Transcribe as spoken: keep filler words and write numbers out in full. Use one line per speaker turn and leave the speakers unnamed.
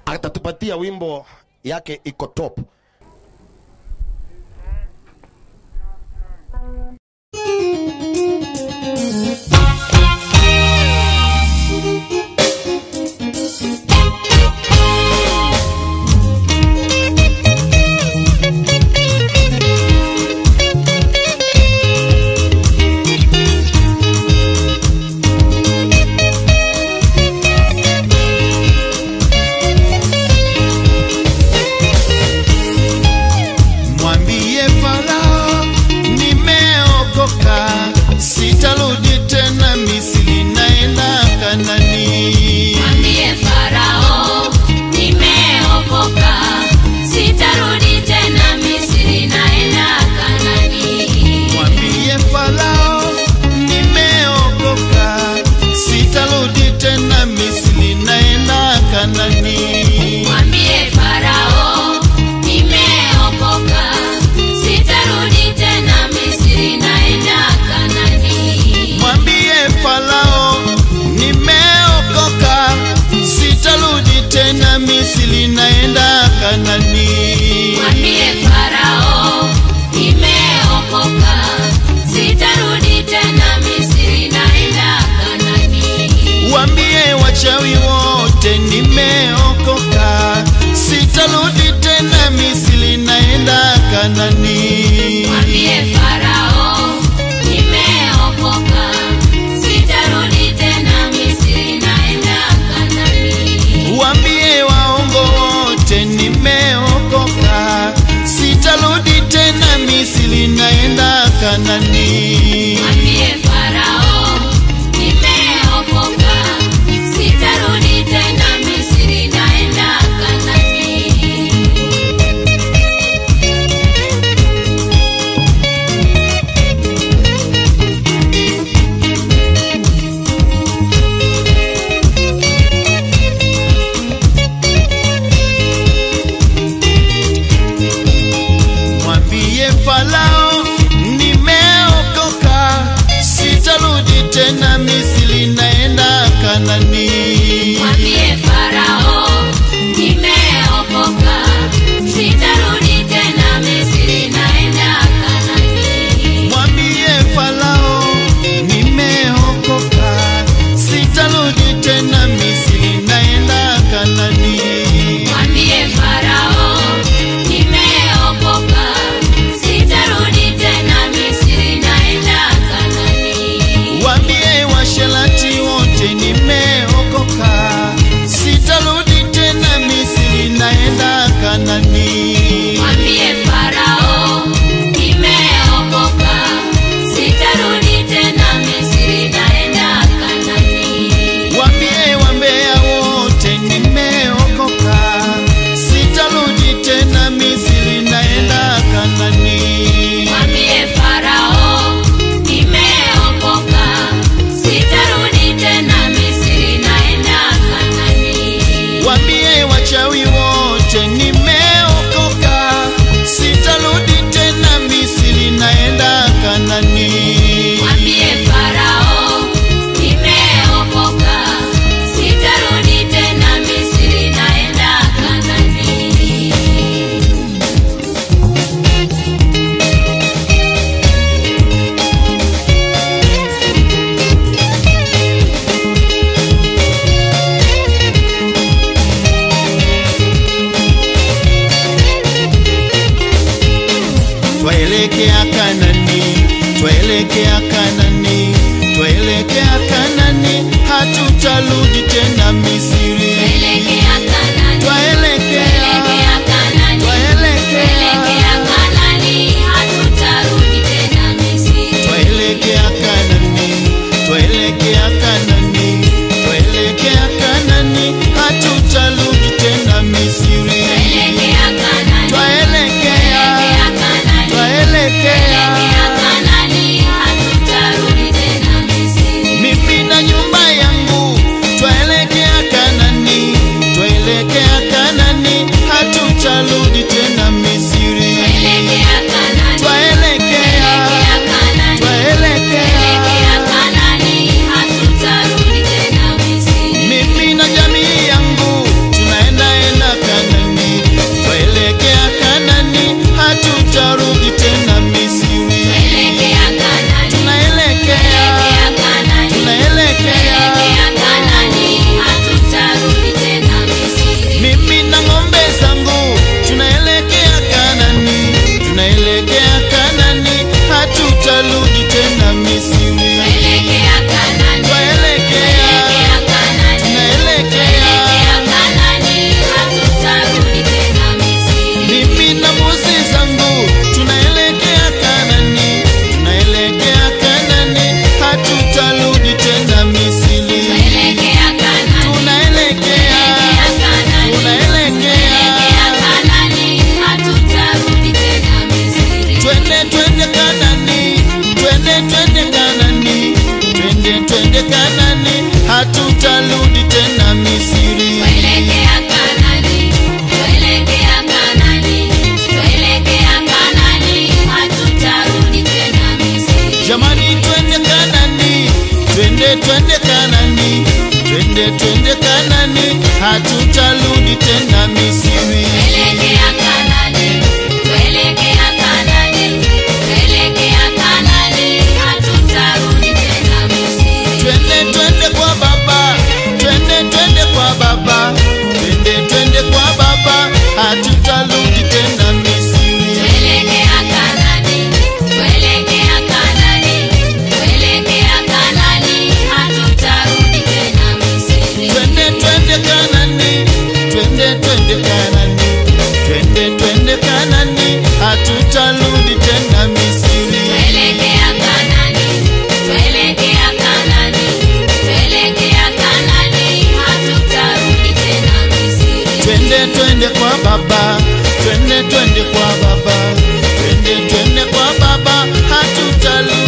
atatupatia wimbo yake iko top.
Sitarudi tena Misri, naenda Kanani.
Mwambie Farao nimeokoka, sitarudi tena Misri, naenda Kanani.
Mwambie Farao nimeokoka, sitarudi tena Misri, naenda Kanani.
Mwambie Farao nimeokoka, sitarudi tena Misri, naenda Kanani.
Mwambie Farao nimeokoka, sitarudi tena Misri, naenda Kanani.
Mwambie Farao nimeokoka, sitarudi tena Misri, naenda Kanani.
Waambie wachawi wote nimeokoka, sitarudi tena Misri, naenda Kanani.
Mwambie Farao nimeokoka, sitarudi tena Misri, naenda Kanani.
Waambie waongo wote nimeokoka, sitarudi tena Misri, naenda Kanani.
Mwambie Farao nimeokoka, sitarudi tena Misri, naenda Kanani.
Mwambie Farao nimeokoka, sitarudi tena Misri, naenda Kanani.
Mwambie Farao nimeokoka, sitarudi tena Misri, naenda Kanani.
Mwambie Farao nimeokoka, sitarudi tena Misri, naenda Kanani.
Mwambie Farao nimeokoka, sitarudi tena Misri, naenda Kanani.
Waambie washerati wote nimeokoka, sitarudi tena Misri, naenda Kanani.
Mwambie Farao nimeokoka, sitarudi tena Misri, naenda Kanani.
Waambie wambea wote nimeokoka, hatutarudi tena Misri.
Tuelekea Kanaani, tuelekea Kanaani, tuelekea Kanaani, hatutarudi tena Misri.
Twende twende kwa baba, twende twende kwa baba, twende twende kwa baba, hatutarudi tena Misri.
Tuelekea Kanaani, tuelekea Kanaani, tuelekea Kanaani, hatutarudi tena Misri.
Twende twende Kanaani, twende twende Kanaani, twende twende Kanaani, hatutarudi tena Misri.
Tuelekea Kanaani, tuelekea Kanaani, tuelekea Kanaani, hatutarudi tena Misri.
Twende twende kwa baba, twende twende kwa baba, twende twende kwa baba, hatutarudi